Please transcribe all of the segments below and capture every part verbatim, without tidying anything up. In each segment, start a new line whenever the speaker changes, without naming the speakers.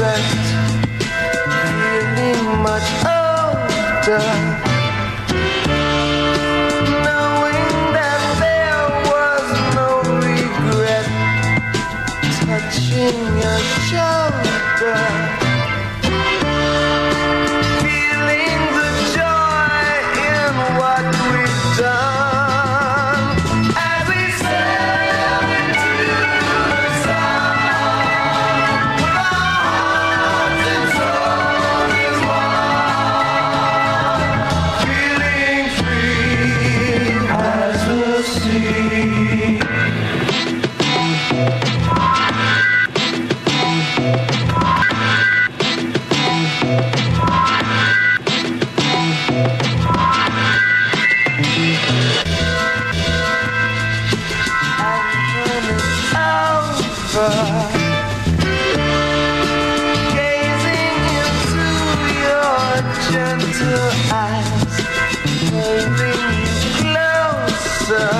regret, feeling much older, knowing that there was no regret, touching your shoulder, feeling the joy in what we've done. As we sail into the sun, with our hearts and souls as one, feeling free as the sea. Gazing into your gentle eyes, holding you closer,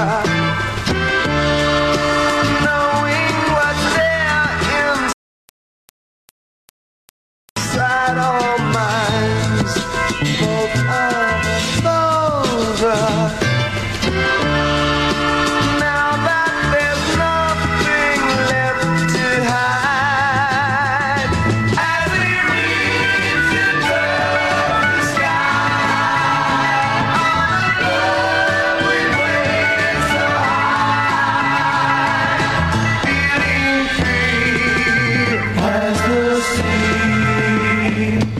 knowing what's there inside our minds, both of us over. Now that there's nothing left to hide, as we reach into the sky, on a love we wait so high, feeling free as the sea.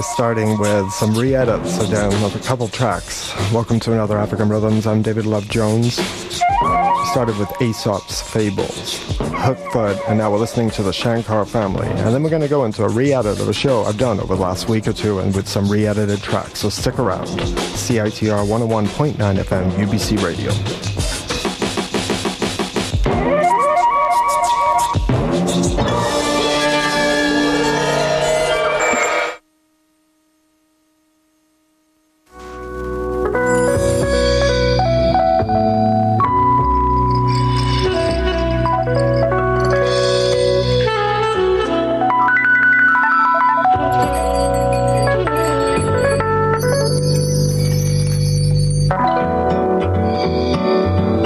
was starting with some re-edits again of a couple tracks. Welcome to another African Rhythms. I'm David Love Jones. We started with Aesop's Fables, Hookfoot, and now we're listening to the Shankar Family. And then we're going to go into a re-edit of a show I've done over the last week or two, and with some re-edited tracks. So stick around. C I T R one oh one point nine F M, U B C Radio.
Thank you.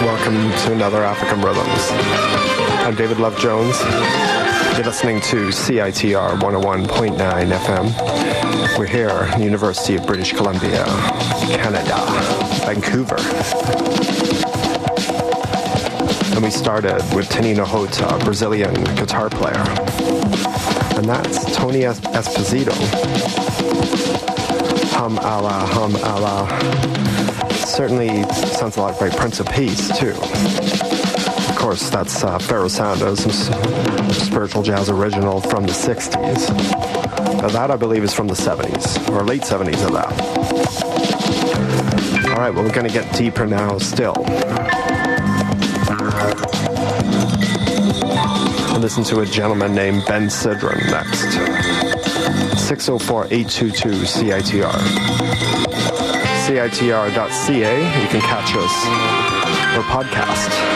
Welcome to another African Rhythms. I'm David Love Jones. You're listening to C I T R one oh one point nine F M. We're here at the University of British Columbia, Canada, Vancouver. And we started with Tenino Hota, a Brazilian guitar player. And that's Tony es- Esposito. Hum Allah, hum Allah. Certainly sounds a lot like Prince of Peace, too. Of course, that's uh, Pharoah Sanders, a spiritual jazz original from the sixties. Now that, I believe, is from the seventies, or late seventies of that. All right, well, we're going to get deeper now still. And listen to a gentleman named Ben Sidran next. six oh four, eight two two, C I T R. C I T R dot C A, you can catch us, or podcast.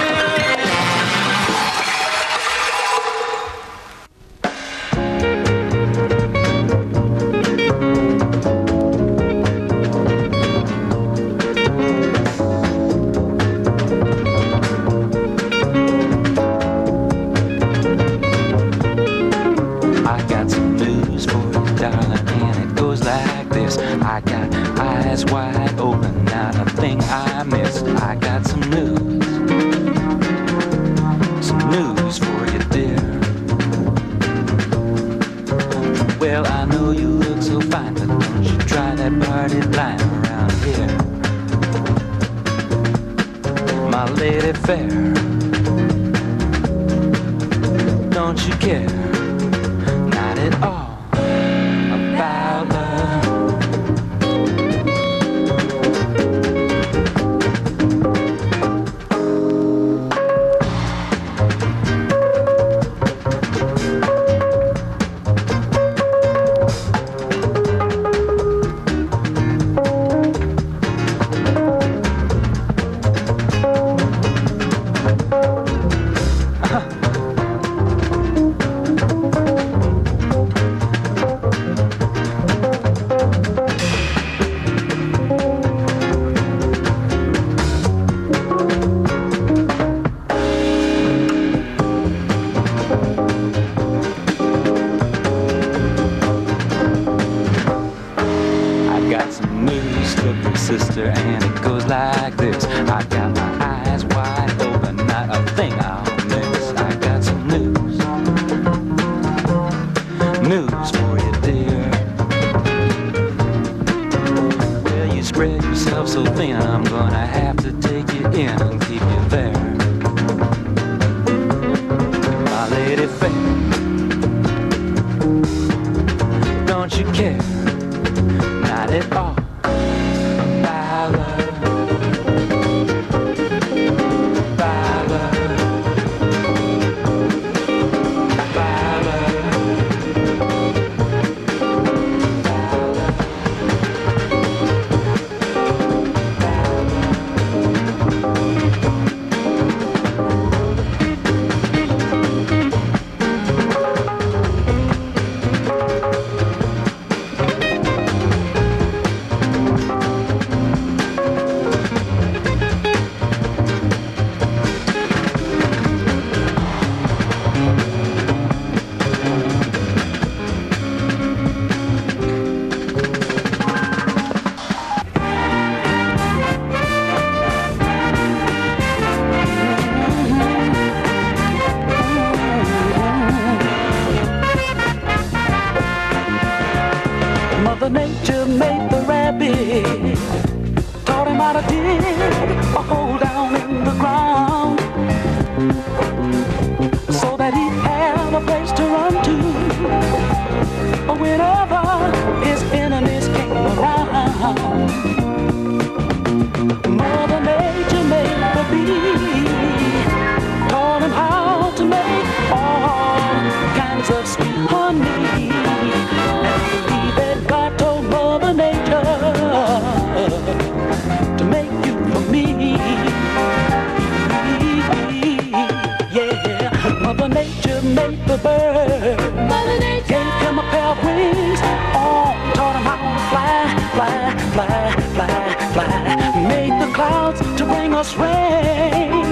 Mother Nature gave him a pair of wings. Oh, taught him how to fly, fly, fly, fly, fly. Made the clouds to bring us rain.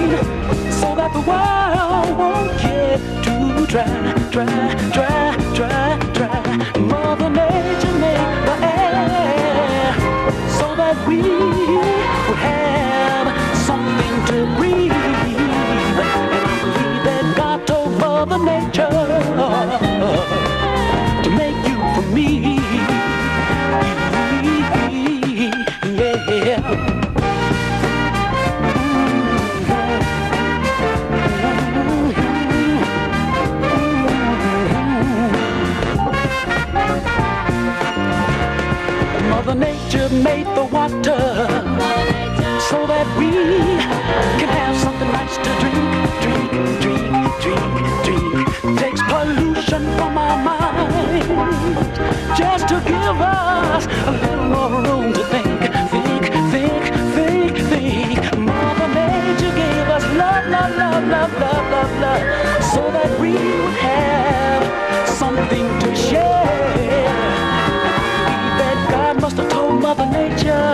made the water so that we can have something nice to drink, drink, drink, drink, drink. Takes pollution from our minds just to give us a little more room to think, think, think, think, think. Mother Nature gave us love, love, love, love, love, love, love, so that we would have something to share. That God must have told Mother Nature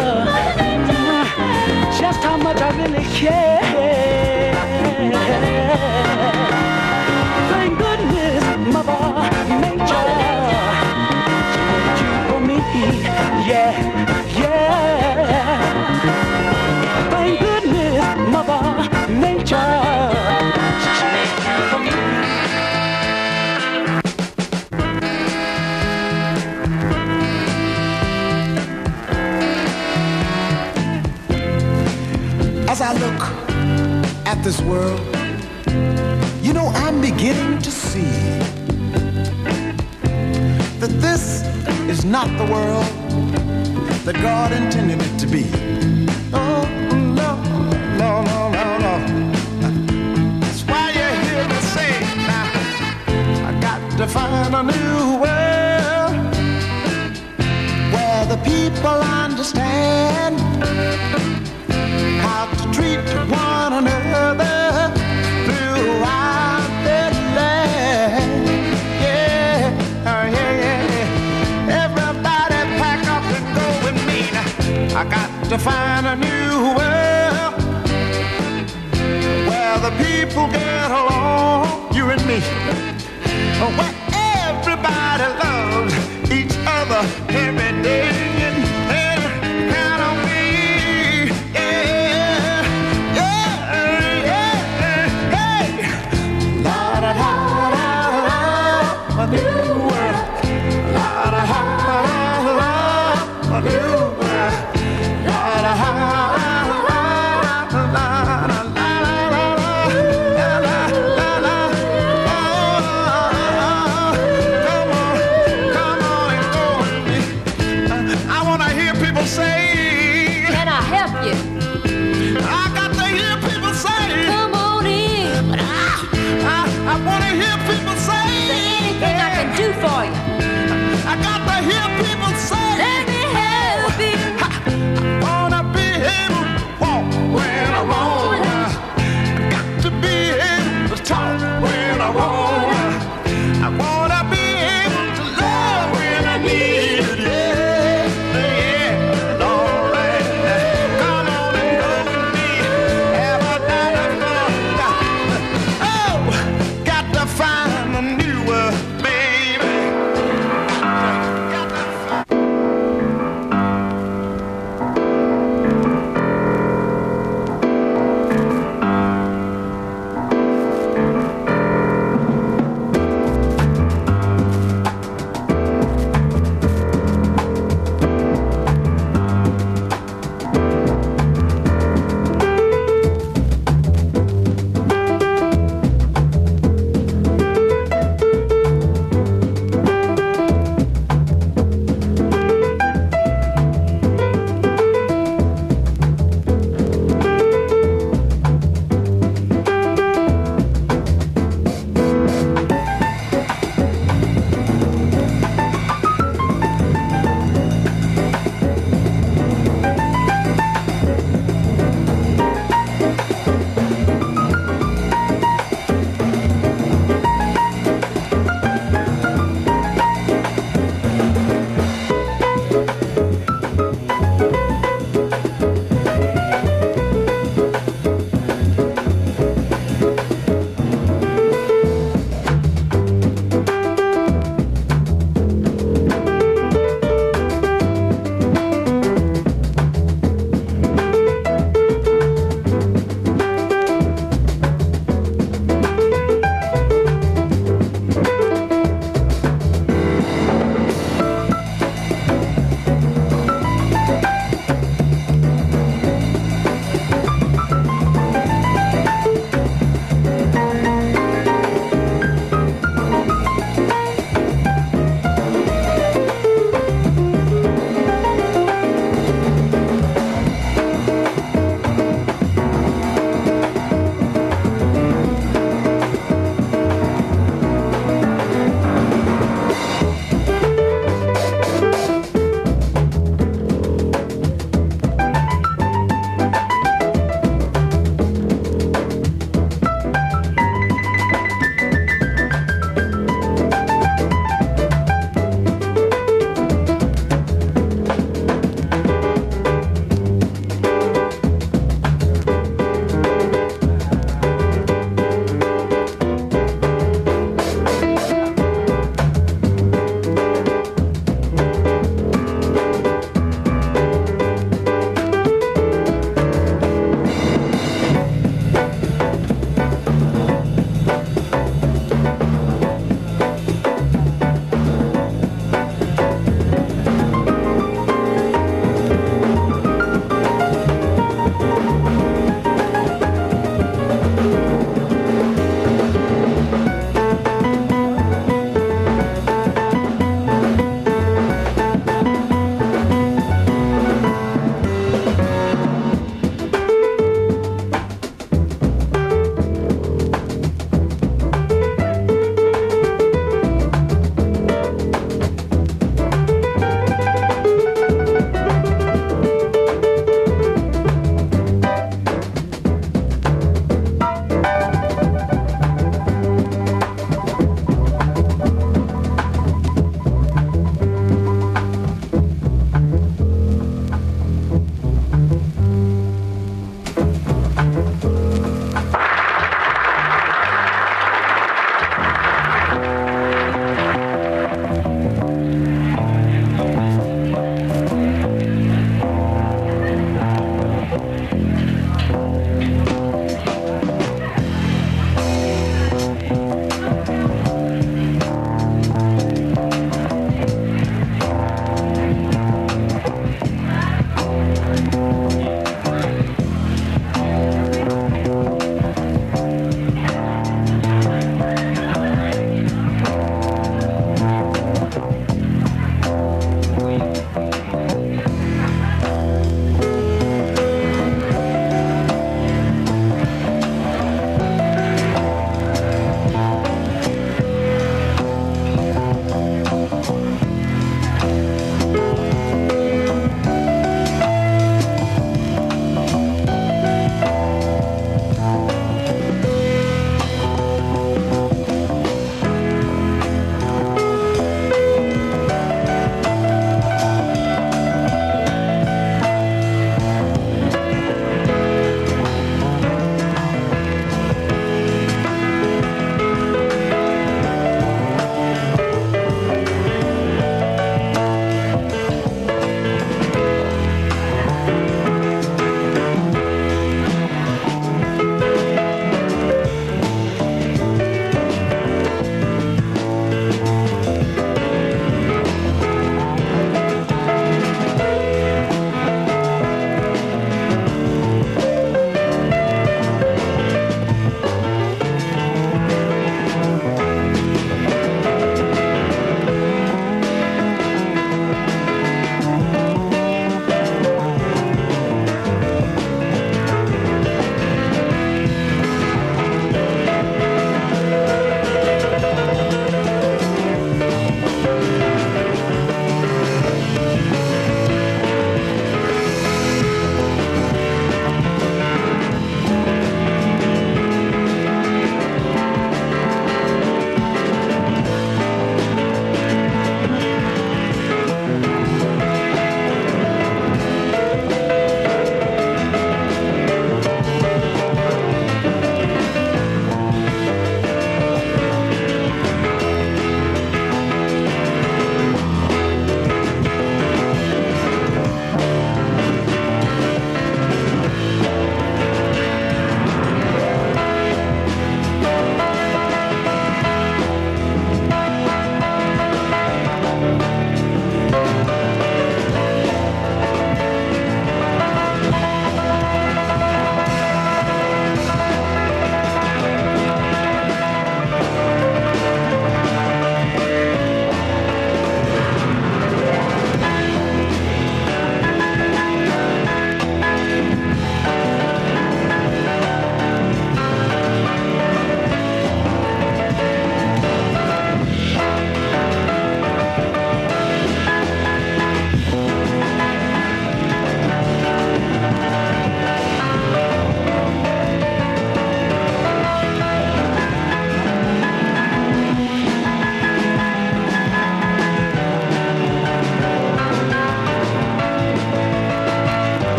just how much I really care. Thank goodness Mother Nature, she made you for me, yeah, yeah. Thank goodness Mother Nature, she made you for me.
As I look at this world, you know, I'm beginning to see that this is not the world that God intended it to be. Oh, no, no, no, no, no. That's why you hear me say, now, I got to find a new world where the people understand how to treat one another throughout their land. Yeah, oh, yeah, yeah. Everybody pack up and go with me. Now, I got to find a new world where the people get along, you and me. Where everybody loves each other every day.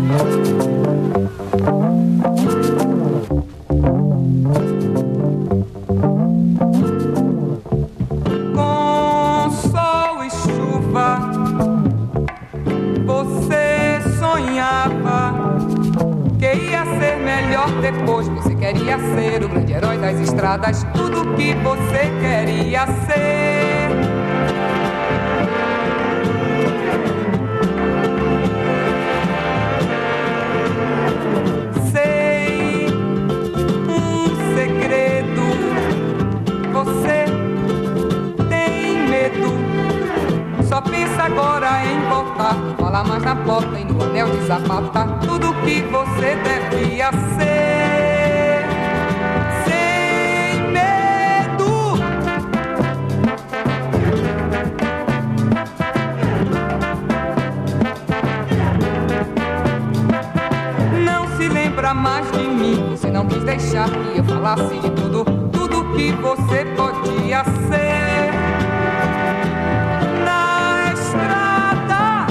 Depois você queria ser o grande herói das estradas, tudo que você queria ser. Sei um segredo, você tem medo, só pensa agora em voltar, não fala mais na porta e no anel de sapata, tudo que você devia ser. Mais de mim, você não quis deixar que eu falasse de tudo, tudo que você podia ser na estrada.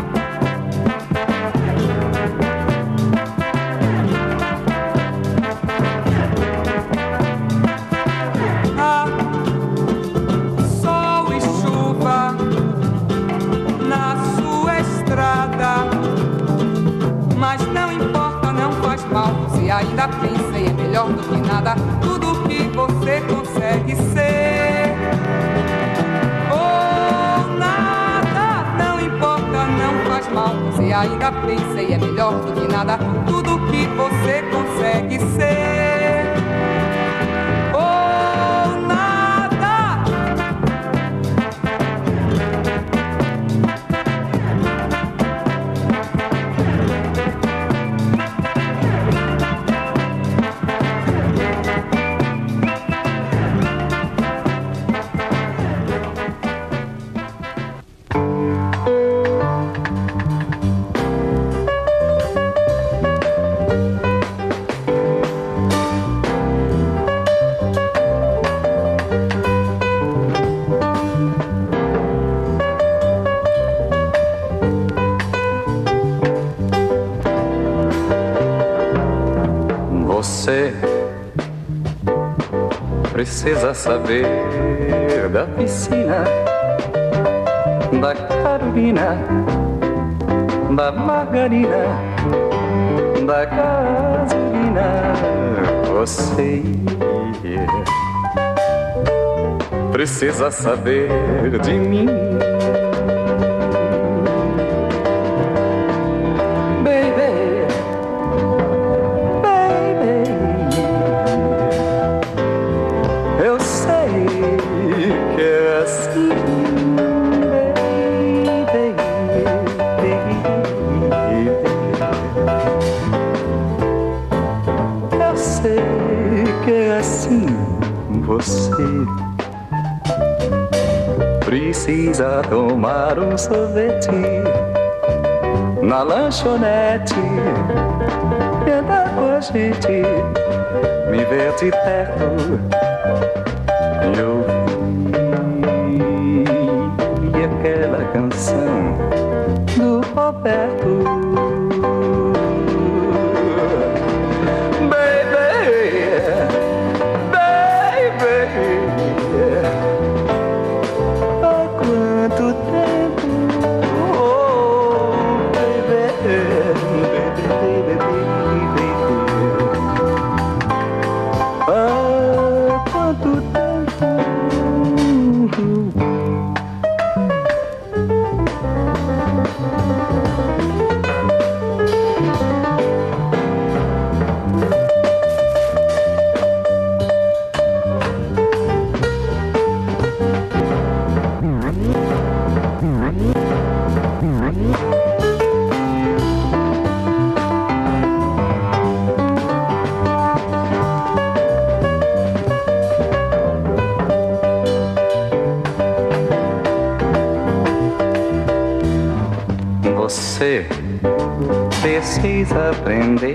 Ah, sol e chuva na sua estrada, mas não importa. Você ainda pensa e é melhor do que nada, tudo que você consegue ser. Ou nada, não importa, não faz mal. Você ainda pensa e é melhor do que nada, tudo que você consegue ser. Ou nada.
Você precisa saber da piscina, da Carolina, da margarina, da gasolina. Você precisa saber de mim. Você precisa tomar um sorvete na lanchonete e andar com a gente, me ver de perto e ouvir aquela canção do Roberto. Você precisa aprender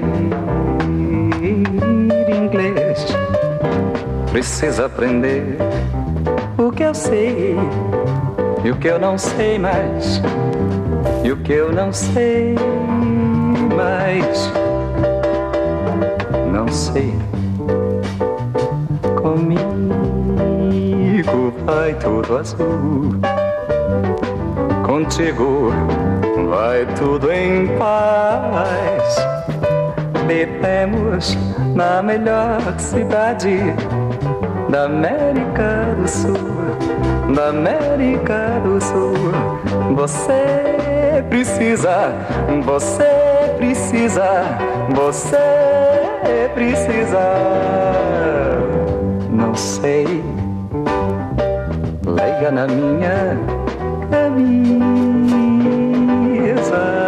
inglês, precisa aprender o que eu sei e o que eu não sei mais, e o que eu não sei mais. sei. Comigo vai tudo azul, contigo vai tudo em paz. Vivemos na melhor cidade da América do Sul, da América do Sul. Você precisa, você precisa, você precisa. Não sei, leia na minha camisa.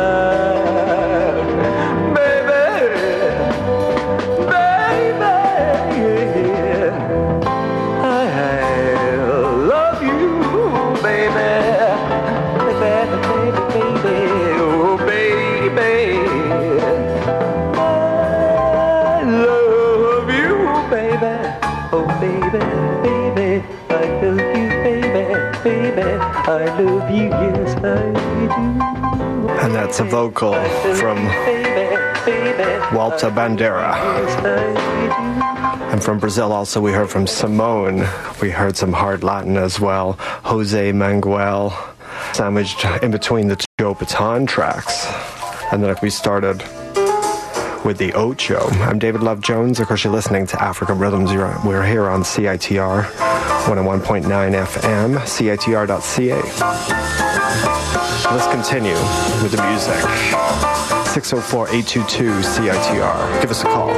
I love you, yes I do.
And that's a vocal from Walter Bandera. And from Brazil also we heard from Simone. We heard some hard Latin as well. Jose Manuel, sandwiched in between the two Joe Baton tracks. And then we started with the Ocho. I'm David Love Jones. Of course, you're listening to African Rhythms. You're, we're here on C I T R one oh one point nine F M, C I T R dot C A. Let's continue with the music. six oh four, eight two two, C I T R. Give us a call.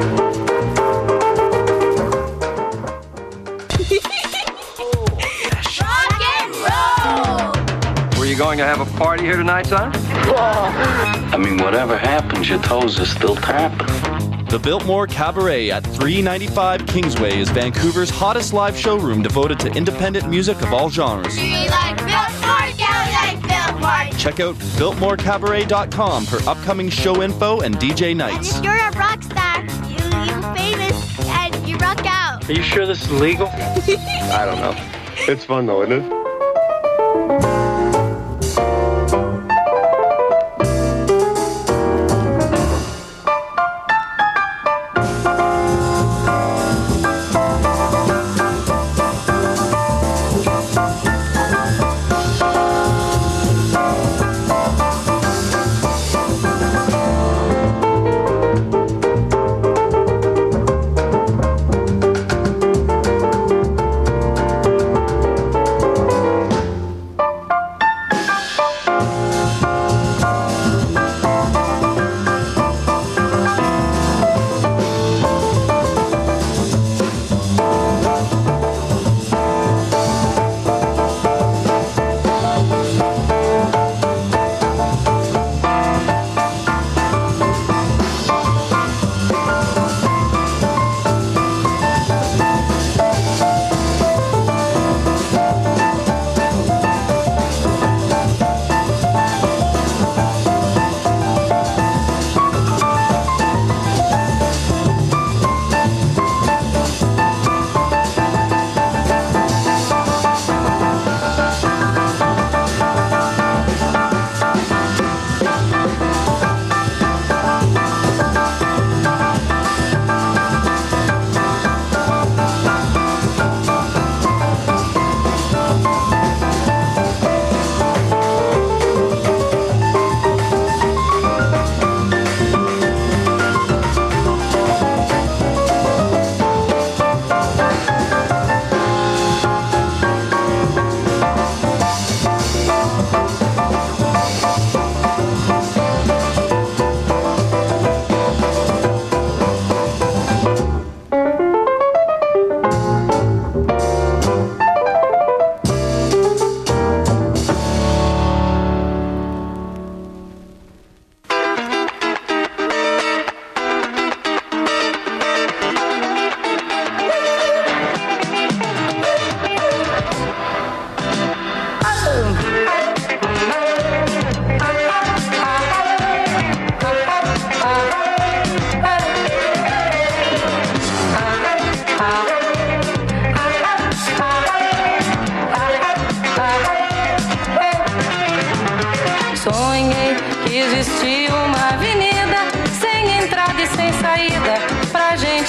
Rock and roll!
Were you going to have a party here tonight, son?
I mean, whatever happens, your toes are still tapping.
The Biltmore Cabaret at three ninety-five Kingsway is Vancouver's hottest live showroom devoted to independent music of all genres.
Do you like Biltmore? Yeah, we like Biltmore.
Check out biltmore cabaret dot com for upcoming show info and D J nights.
And if you're a rock star, you, you're famous, and you rock out.
Are you sure this is legal?
I don't know. It's fun though, isn't it?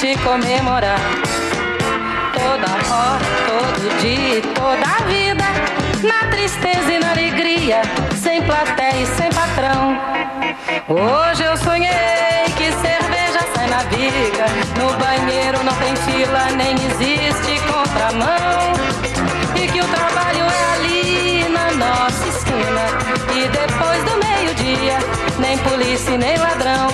gente comemorar. Toda hora, todo dia e toda a vida, na tristeza e na alegria, sem plateia e sem patrão. Hoje eu sonhei que cerveja sai na bica, no banheiro não tem fila, nem existe contramão, e que o trabalho é ali na nossa esquina, e depois do meio-dia, nem polícia nem ladrão.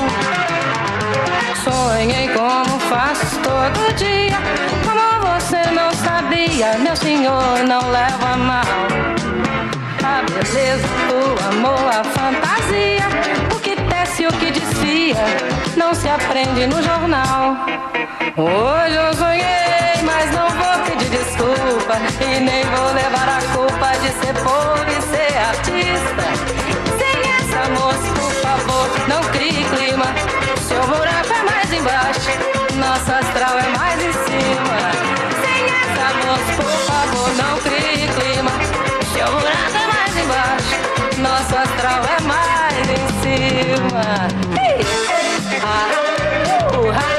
Sonhei como faço todo dia, como você não sabia, meu senhor, não leva mal. A beleza, o amor, a fantasia, o que tece e o que desfia, não se aprende no jornal. Hoje eu sonhei, mas não vou pedir desculpa, e nem vou levar a culpa de ser pobre e ser artista. Sem essa moça, por favor, não crie clima, seu buraco é mais embaixo, nosso astral é mais em cima. Sem essa moça, por favor, não crie clima, seu buraco é mais embaixo, nosso astral é mais em cima. Hey! Ah, uh, ah,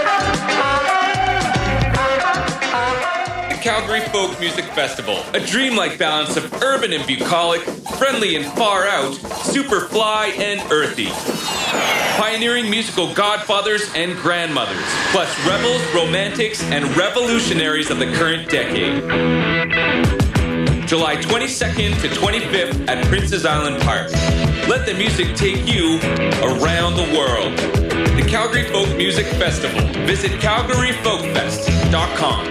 The Calgary Folk Music Festival, a dreamlike balance of urban and bucolic, friendly and far out, super fly and earthy. Pioneering musical godfathers and grandmothers, plus rebels, romantics, and revolutionaries of the current decade. July twenty-second to twenty-fifth at Princess Island Park. Let the music take you around the world. The Calgary Folk Music Festival. Visit calgary folk fest dot com.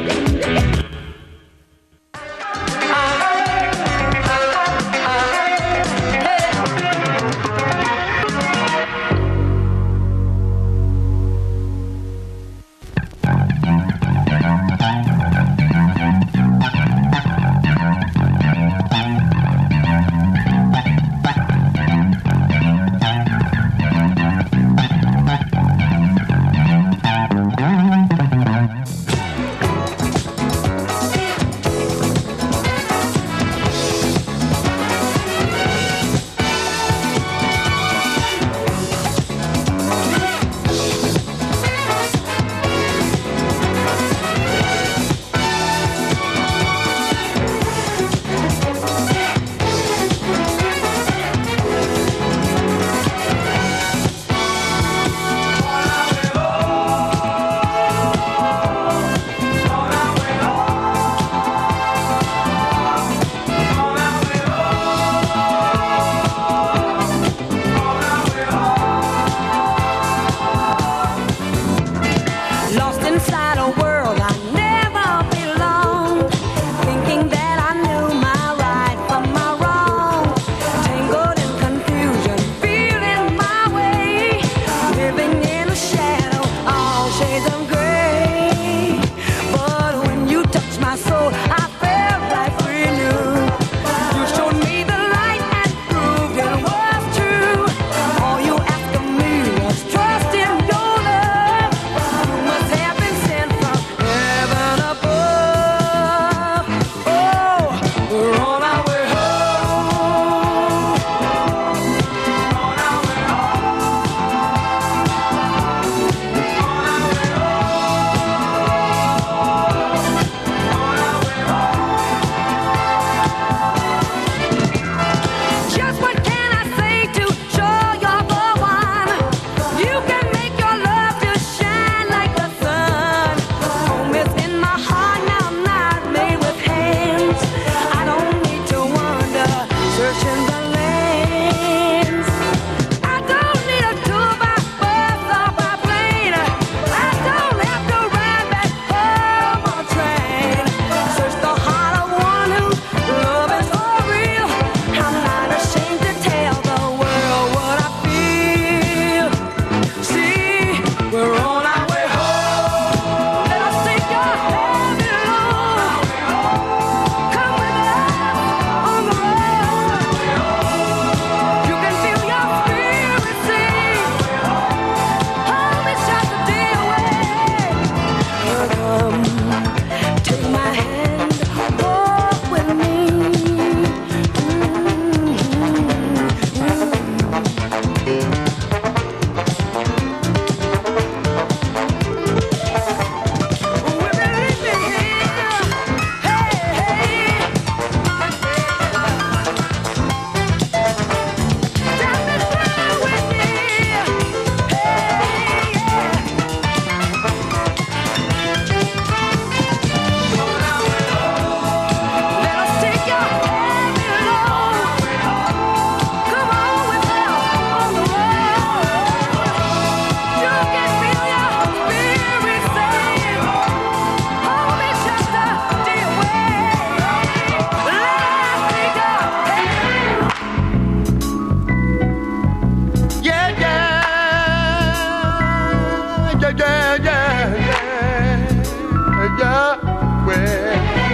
yeah, yeah, yeah, yeah, yeah, well.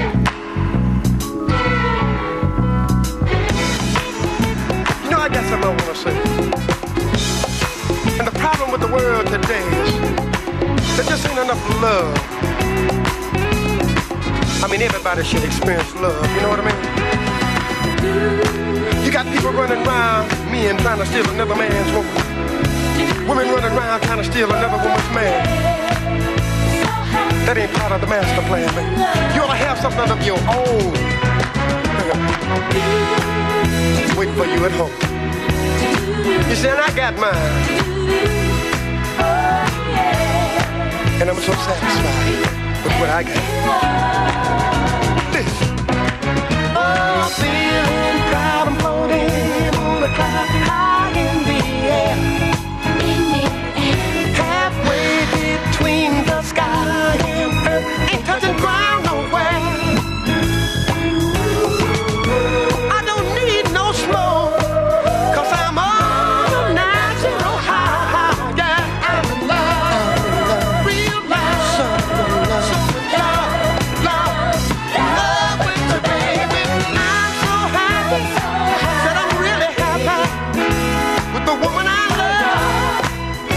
You know, I got something I want to say. And the problem with the world today is there just ain't enough love. I mean, everybody should experience love, you know what I mean? You got people running around, men trying to steal another man's woman. Women running around trying to steal another woman's man. That ain't part of the master plan, man. You ought to have something of your own. Waiting for you at home. You see, and I got mine. And I'm so satisfied with what I got. Listen. Oh, feeling proud and floating on the cloud high in the air. Halfway between the sky and earth, ain't touching ground nowhere. I don't need no smoke, cause I'm on natural high. Yeah, I'm in love, real love, so love, love, love with you, baby. I'm so happy, said I'm really happy with the woman I love.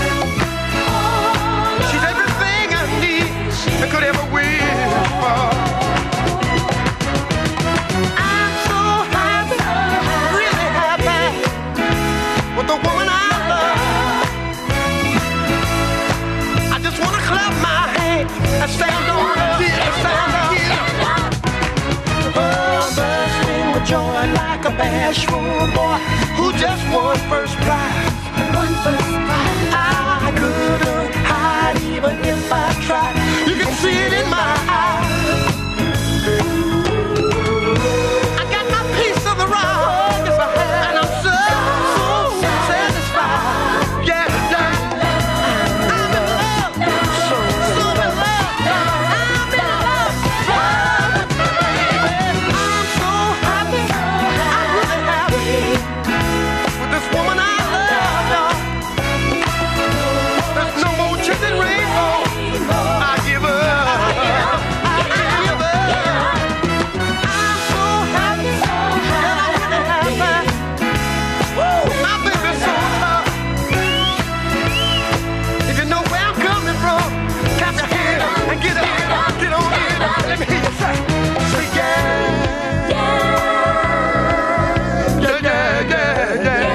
She's everything I need and could ever wish for. I'm so happy, really happy with the woman I love. I just wanna clap my hands and stand on up, stand up. Oh, bursting with joy like a bashful boy who just won first prize. One first prize. I couldn't hide even if I tried. You can see it in my eyes. I got my piece of the rock, yes I have, and I'm so, so satisfied. Yeah, yeah. I'm in love, so, so in love. I'm in love, so baby. I'm so happy, I'm really happy with this woman I love, y'all. There's no more chicken rainbow. I give up. I give up. I'm so happy, and I'm really happy. Woo, my baby's so tough. If you know where I'm coming from, clap your hands and get up, get on in. Let me hear you say, say yeah, yeah, yeah, yeah, yeah, yeah.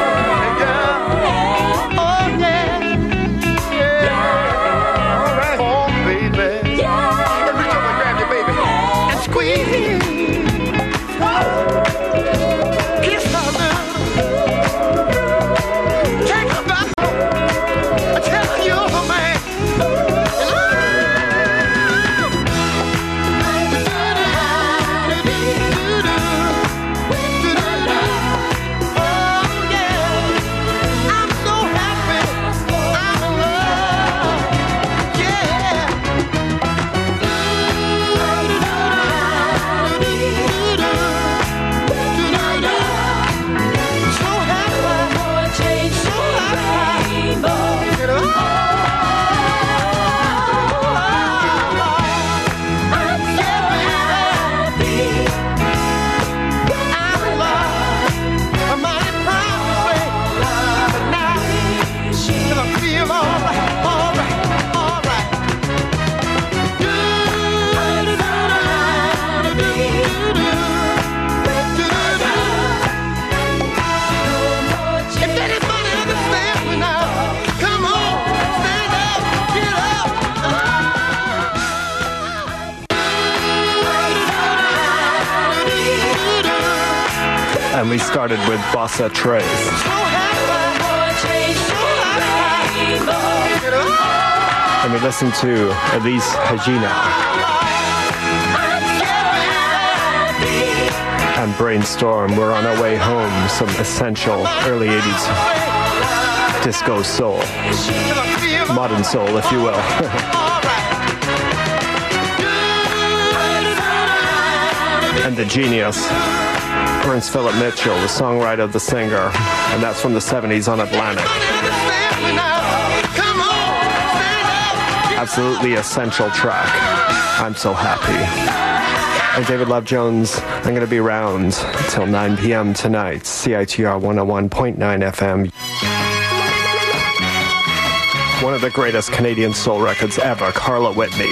Oh yeah, yeah. All right, oh baby. And reach over and grab your baby and squeeze. Kiss her, love. Take her back home. Tell her you're the man. And oh yeah, I'm so happy. I'm in love. Yeah. So happy, so happy. You know? I'm so happy. I'm in love. I'm mighty proud to say tonight, 'cause I feel all right, all right, all right. If anybody understands me now, come on, stand up, get up.
And we started with Bossa Tres. And we listened to Elise Regina and Brainstorm. We're on our way home. Some essential early eighties disco soul. Modern soul, if you will. And the genius, Prince Philip Mitchell, the songwriter, the singer. And that's from the seventies on Atlantic.
Come on, stand
Absolutely essential track. I'm so happy. I'm David Love Jones. I'm going to be around till nine p.m. tonight. C I T R one oh one point nine F M. One of the greatest Canadian soul records ever, Carla Whitney.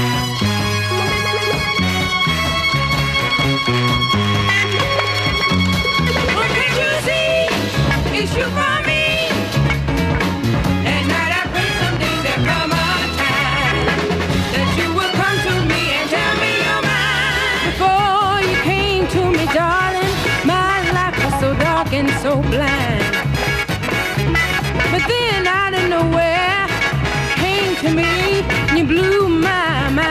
What did you see? It's you from me. At night I pray someday there come a time that you will come to me and tell me you're mine. Before you came to me, darling, my life was so dark and so blind. But then out of nowhere, came to me, and you blew my mind.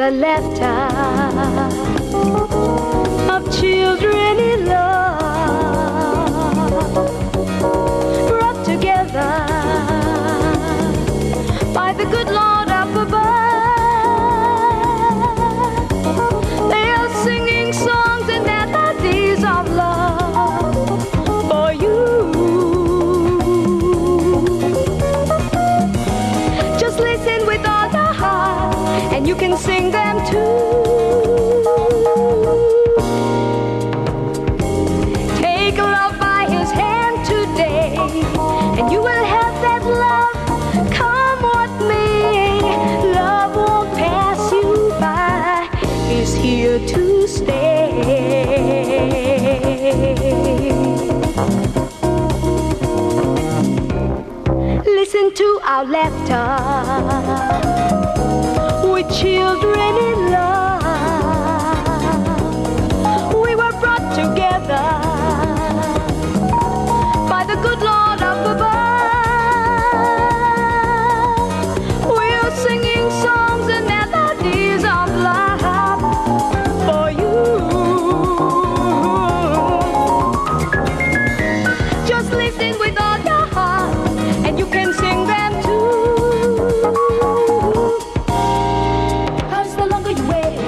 the laughter of children in love, brought together by the good Lord up above. They are singing songs and melodies of love for you. Just listen with all your heart and you can sing them too. Take love by his hand today and you will have that love. Come what may, love won't pass you by. It's here to stay. Listen to our laughter with children in love. We were brought together by the good Lord up above. We're singing songs and melodies of love for you. Just listen with all your heart and you can sing them too. 'Cause the longer you wait,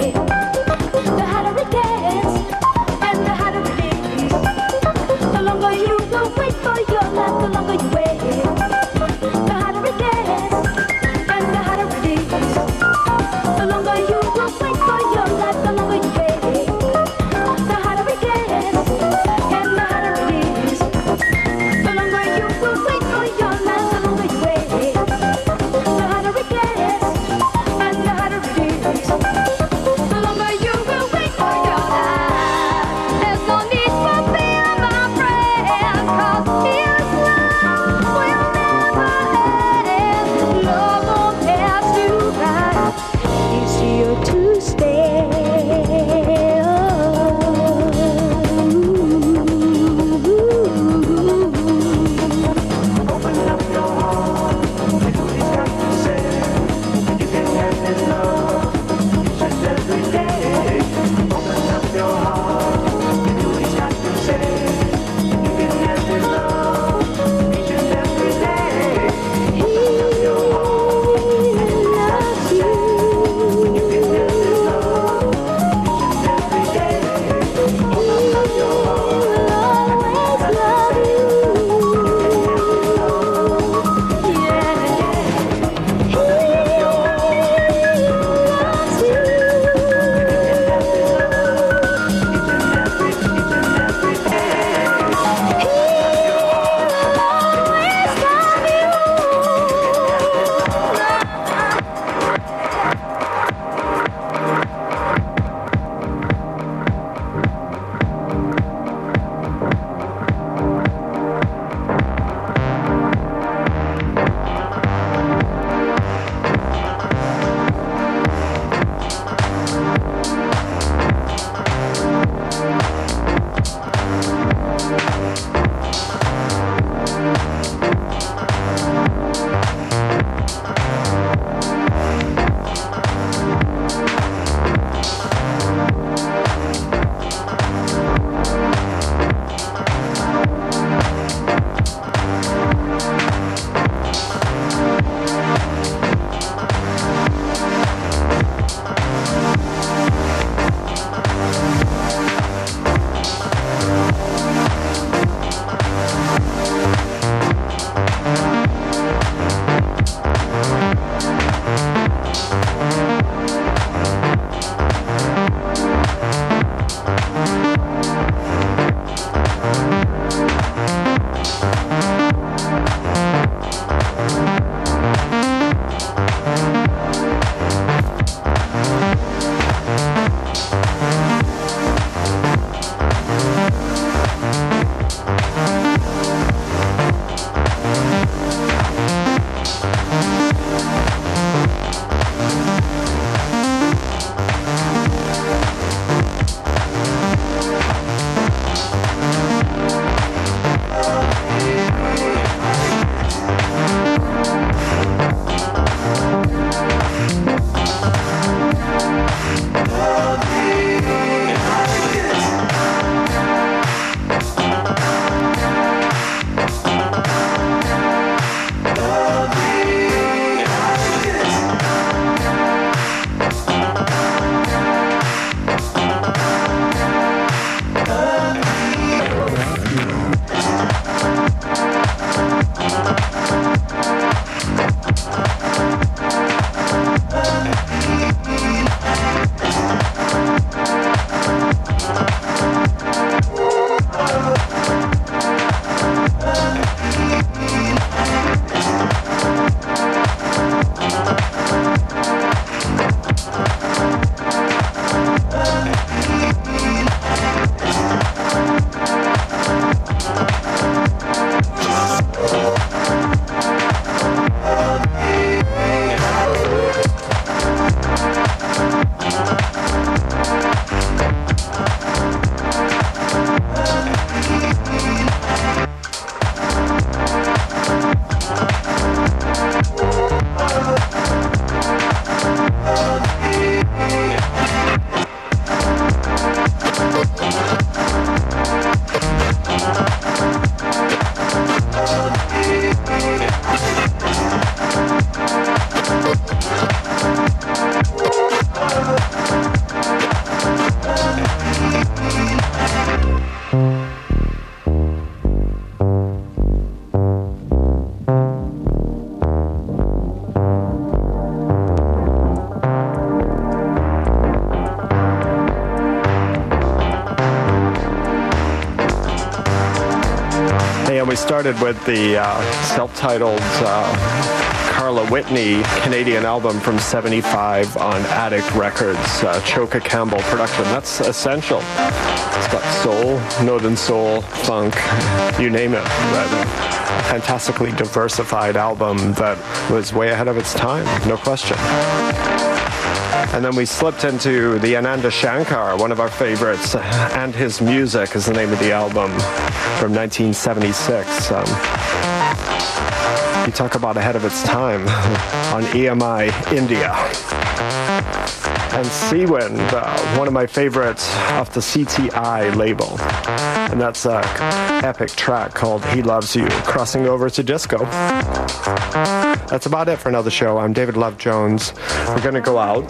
we started with the uh, self-titled uh, Carla Whitney Canadian album from seventy-five on Addict Records, uh, Choka Campbell production. That's essential. It's got soul, northern soul, funk, you name it. But a fantastically diversified album that was way ahead of its time, no question. And then we slipped into the Ananda Shankar, one of our favorites, and His Music is the name of the album from nineteen seventy-six. Um, you talk about ahead of its time on E M I India. And Seawind, uh, one of my favorites off the C T I label. And that's an epic track called He Loves You, crossing over to disco. That's about it for another show. I'm David Love Jones. We're going to go out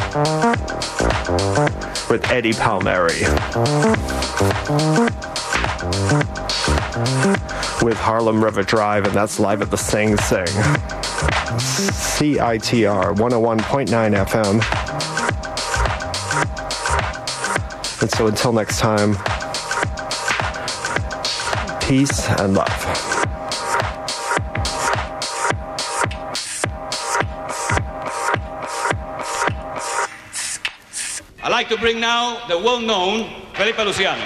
with Eddie Palmieri, with Harlem River Drive, and that's live at the Sing Sing. C I T R one oh one point nine F M. And so until next time, peace and love.
I'd like to bring now the well-known Felipe Luciano.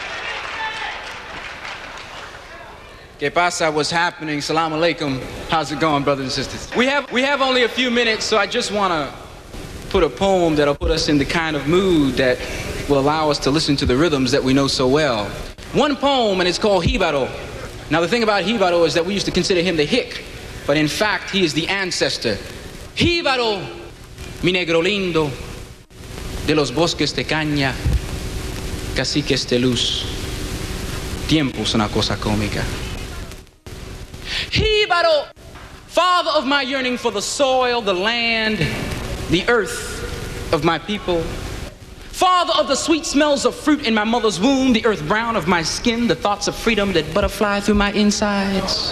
¿Qué pasa? What's happening? Salam alaikum. How's it going, brothers and sisters? We have we have only a few minutes, so I just want to put a poem that'll put us in the kind of mood that will allow us to listen to the rhythms that we know so well. One poem, and it's called Jibaro. Now, the thing about Jibaro is that we used to consider him the hick, but in fact, he is the ancestor. Jibaro, mi negro lindo, de los bosques de caña, caciques de luz, tiempos una cosa cómica. Jibaro, father of my yearning for the soil, the land, the earth of my people. Father of the sweet smells of fruit in my mother's womb, the earth brown of my skin, the thoughts of freedom that butterfly through my insides.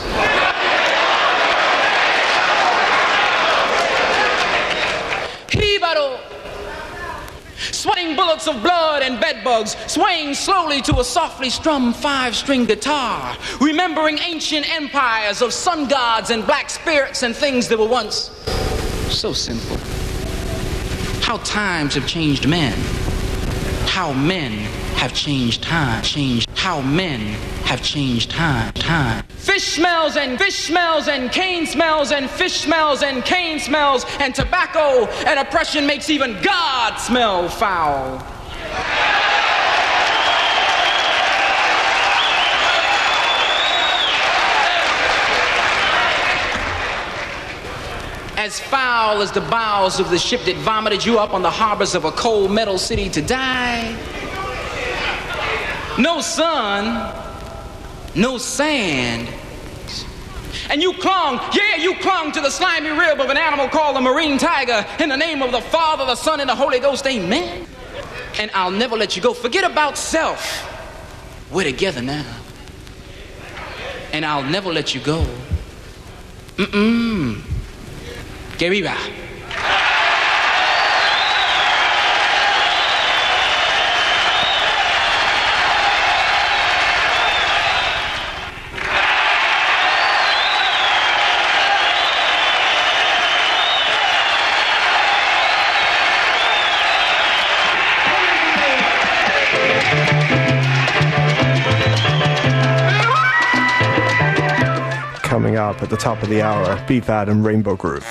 Jibaro, sweating bullets of blood and bedbugs, swaying slowly to a softly strummed five-string guitar, remembering ancient empires of sun gods and black spirits and things that were once so simple. How times have changed men. How men have changed time, changed, how men have changed time, time. Fish smells and fish smells and cane smells and fish smells and cane smells and tobacco and oppression makes even God smell foul. As foul as the bowels of the ship that vomited you up on the harbors of a cold metal city to die. No sun, no sand. And you clung, yeah, you clung to the slimy rib of an animal called a marine tiger in the name of the Father, the Son, and the Holy Ghost, amen. And I'll never let you go. Forget about self. We're together now. And I'll never let you go. Mm-mm. Que viva.
Coming up at the top of the hour, Beef Adam Rainbow Group.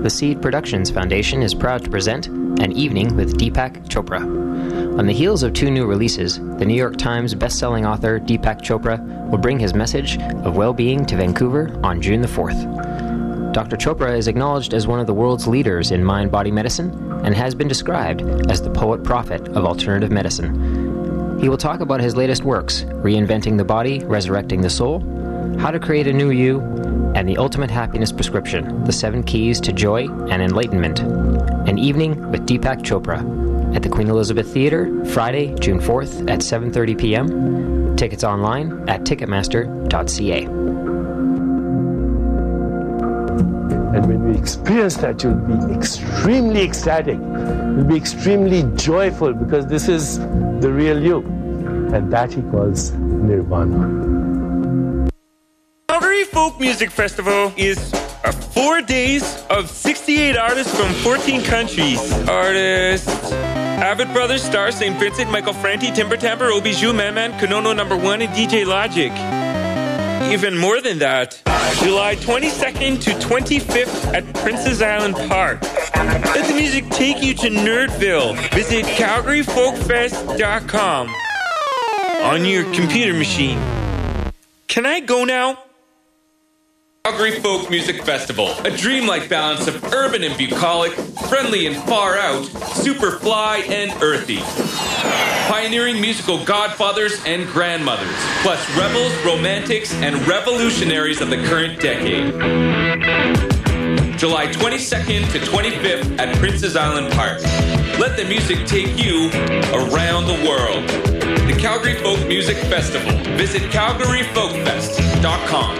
the Seed Productions Foundation is proud to present An Evening with Deepak Chopra. On the heels of two new releases, the New York Times best-selling author Deepak Chopra will bring his message of well-being to Vancouver on June the fourth. Doctor Chopra is acknowledged as one of the world's leaders in mind-body medicine and has been described as the poet-prophet of alternative medicine. He will talk about his latest works, Reinventing the Body, Resurrecting the Soul, How to Create a New You, and The Ultimate Happiness Prescription, The Seven Keys to Joy and Enlightenment. An Evening with Deepak Chopra at the Queen Elizabeth Theatre, Friday, June fourth at seven thirty p.m. Tickets online at ticketmaster dot c a.
And when we experience that, you'll be extremely ecstatic. You'll be extremely joyful because this is the real you. And that he calls Nirvana.
Calgary Folk Music Festival is uh, four days of sixty-eight artists from fourteen countries. Artists: Avid Brothers, Star, Saint Vincent, Michael Franti, Timber Tamper, Obiju, Man Man, Konono Number One, and D J Logic. Even more than that, July twenty-second to twenty-fifth at Princess Island Park. Let the music take you to Nerdville. Visit calgary folk fest dot com on your computer machine. Can I go now?
Calgary Folk Music Festival, a dreamlike balance of urban and bucolic, friendly and far out, super fly and earthy. Pioneering musical godfathers and grandmothers, plus rebels, romantics, and revolutionaries of the current decade. July twenty-second to twenty-fifth at Princess Island Park. Let the music take you around the world. The Calgary Folk Music Festival. Visit calgary folk fest dot com.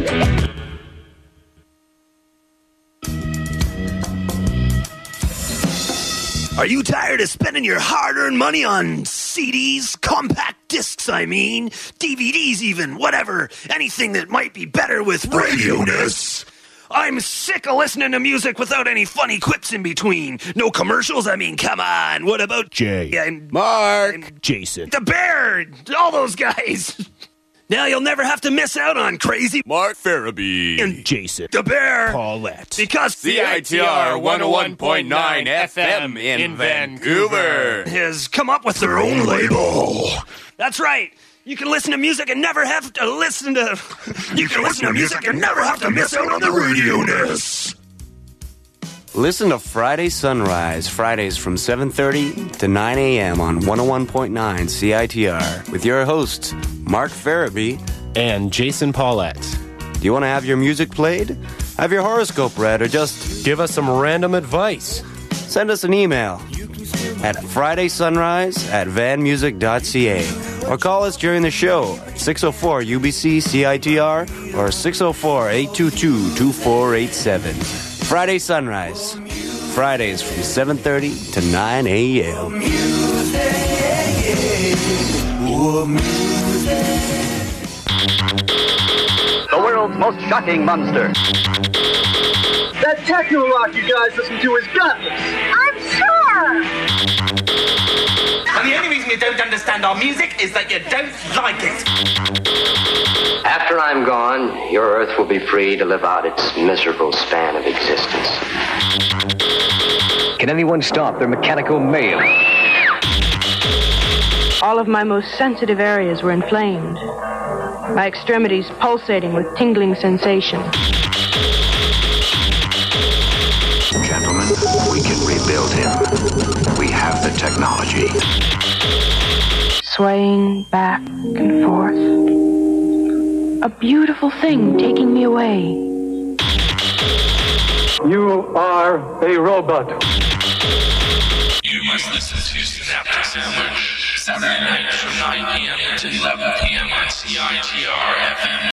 Are you tired of spending your hard-earned money on C Ds, compact discs, I mean, D V Ds even, whatever, anything that might be better with radio-ness? I'm sick of listening to music without any funny quips in between. No commercials, I mean, come on. What about Jay? And Mark. And Jason. The Bear. All those guys. Now you'll never have to miss out on Crazy Mark Farabee and Jason the Bear Paulette, because
C I T R one oh one point nine F M in, in Vancouver
has come up with their own label. That's right. You can listen to music and never have to listen to... You can listen to music and never have to miss out on the radio-ness.
Listen to Friday Sunrise, Fridays from seven thirty to nine a.m. on one oh one point nine C I T R with your hosts, Mark Farabee
and Jason Paulette.
Do you want to have your music played, have your horoscope read, or just
give us some random advice?
Send us an email at Friday Sunrise at van music dot c a or call us during the show at six oh four U B C C I T R or six oh four, eight two two, two four eight seven. Friday Sunrise, Fridays from seven thirty to nine a.m.
The world's most shocking monster.
That techno rock you guys listen to is gutless.
I'm sure.
And the only reason you don't understand our music is that you don't like it.
After I'm gone, your Earth will be free to live out its miserable span of existence.
Can anyone stop their mechanical mayhem?
All of my most sensitive areas were inflamed, my extremities pulsating with tingling sensation.
Gentlemen, we can rebuild him. We have the technology.
Swaying back and forth. A beautiful thing taking me away.
You are a robot.
You must listen to Synaptic Sandwich, Saturday night from nine p.m. to eleven p.m. on C I T R F M.